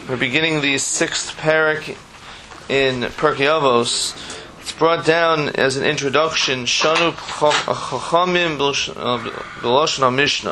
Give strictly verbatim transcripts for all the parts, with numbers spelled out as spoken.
we're beginning the sixth parak in Pirkei Avos. It's brought down as an introduction. Shanu Chachamim B'Lashon HaMishnah.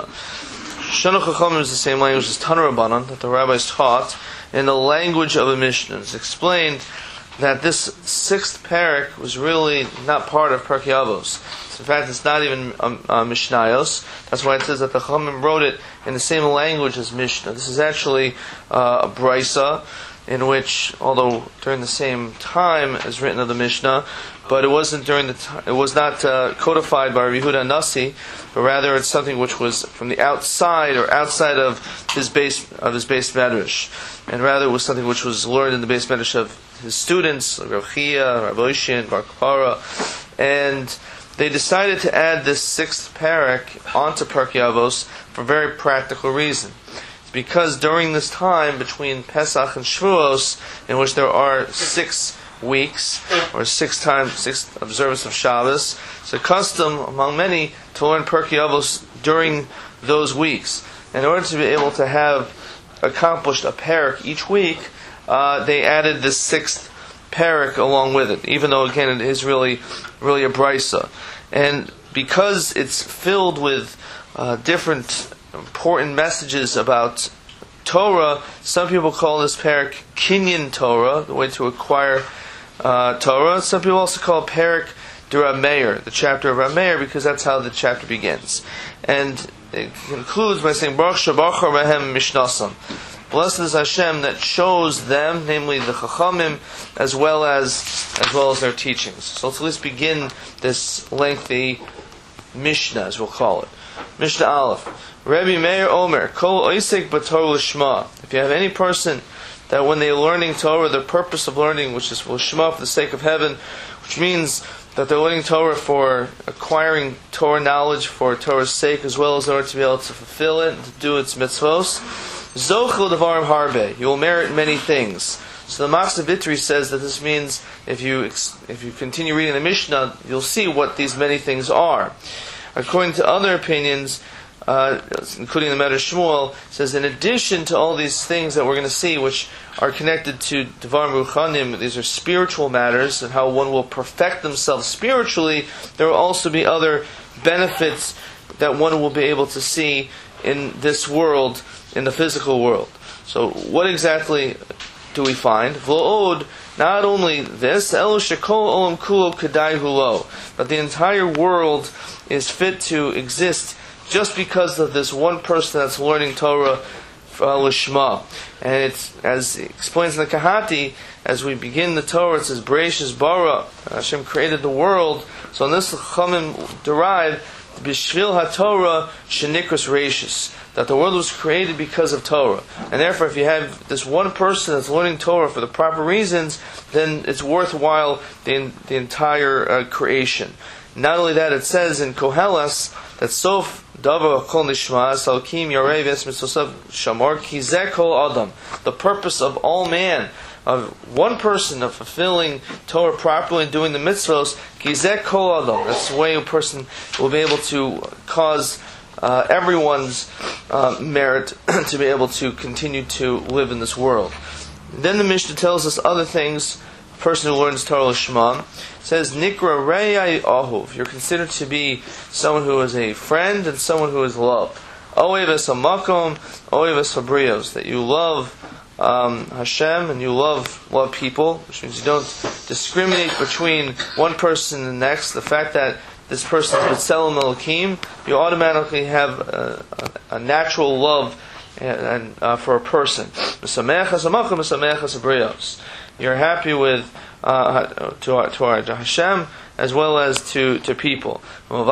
Shanu Chachamim is the same language as Tana Rabbanan that the rabbis taught in the language of a Mishnah. It's explained that this sixth parak was really not part of Pirkei Avos. In fact, it's not even um, uh, Mishnayos. That's why it says that the Chachamim wrote it in the same language as Mishnah. This is actually uh, a Brisa, in which, although during the same time as written of the Mishnah, but it wasn't during the t- it was not uh, codified by Rabbi Yehuda Nasi, but rather it's something which was from the outside or outside of his base of his base medrash, and rather it was something which was learned in the base medrash of his students, like Rav Chia, Rav Oshin, Bar Kapara, and they decided to add this sixth parak onto Pirkei Avos for a very practical reason. It's because during this time between Pesach and Shavuos, in which there are six weeks, or six times, six observance of Shabbos, it's a custom among many to learn Pirkei Avos during those weeks. In order to be able to have accomplished a parak each week, uh, they added this sixth parak along with it, even though again it is really, really a brisa. And because it's filled with uh, different important messages about Torah, some people call this parak Kinyan Torah, the way to acquire uh, Torah. Some people also call it parak de Rav Meir, the chapter of Rav Meir, because that's how the chapter begins. And it concludes by saying Baruch Shabachar Mehem Mishnasam. Blessed is Hashem that chose them, namely the Chachamim, as well as as well as their teachings. So let's at least begin this lengthy Mishnah, as we'll call it. Mishnah Aleph. Rabbi Meir Omer, Kol Oisek B'Torah L'Shma. If you have any person that when they're learning Torah, the purpose of learning, which is L'Shma, for the sake of heaven, which means that they're learning Torah for acquiring Torah knowledge for Torah's sake, as well as in order to be able to fulfill it and to do its mitzvos. Zochel Devarim Harbe, you will merit many things. So the Machzor Vitri says that this means if you if you continue reading the Mishnah, you'll see what these many things are. According to other opinions, uh, including the Medrash Shmuel, says in addition to all these things that we're going to see, which are connected to Devarim Ruchanim, these are spiritual matters and how one will perfect themselves spiritually, there will also be other benefits that one will be able to see in this world, in the physical world. So what exactly do we find? V'lo'od, not only this, elo shekol olam kulo kedai hulo, but the entire world is fit to exist just because of this one person that's learning Torah uh, Lishma. And it's, as it explains in the Kahati, as we begin the Torah, it says, Bereishis bara, Hashem created the world. So on this Chachamim derive, Bishvil HaTorah shenikras reishis, that the world was created because of Torah. And therefore, if you have this one person that's learning Torah for the proper reasons, then it's worthwhile the, the entire uh, creation. Not only that, it says in Koheles that Sof Davar Kol Nishma Salkim Yarei Vesmitzosav Shamor Kizeh Kol Adam. The purpose of all man, of one person, of fulfilling Torah properly and doing the mitzvos, Kizeh Kol Adam. That's the way a person will be able to cause uh, everyone's uh, merit to be able to continue to live in this world. Then the Mishnah tells us other things. A person who learns Torah L'Shma says, Nikra Reyai Ahuv. You're considered to be someone who is a friend and someone who is loved. Oeves HaMakom, Oeves HaBrios. That you love um, Hashem and you love love people, which means you don't discriminate between one person and the next. The fact that this person is B'Tselem Elokim, you automatically have a, a, a natural love and, and uh, for a person. M'sameach HaMakom, M'sameach HaBrios. You're happy with uh, to, our, to our Hashem as well as to, to people. And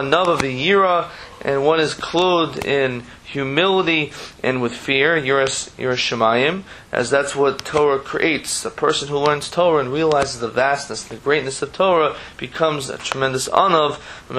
one is clothed in humility and with fear, Yiras Shamayim, as that's what Torah creates. The person who learns Torah and realizes the vastness, the greatness of Torah, becomes a tremendous anav.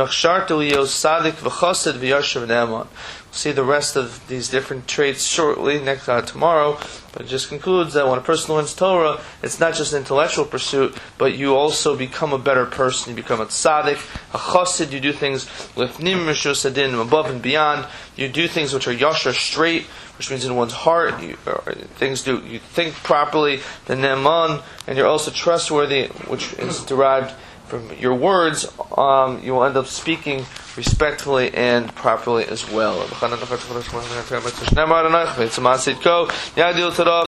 We'll see the rest of these different traits shortly, next uh, tomorrow. But it just concludes that when a person learns Torah, it's not just an intellectual pursuit, but you also become a better person. You become a tzaddik, a chassid. You do things lifnim rishus adin, above and beyond. You do things which are yashar, straight, which means in one's heart, you, things do you think properly, the ne'eman, and you're also trustworthy, which is derived from your words. Um, you will end up speaking respectfully and properly as well.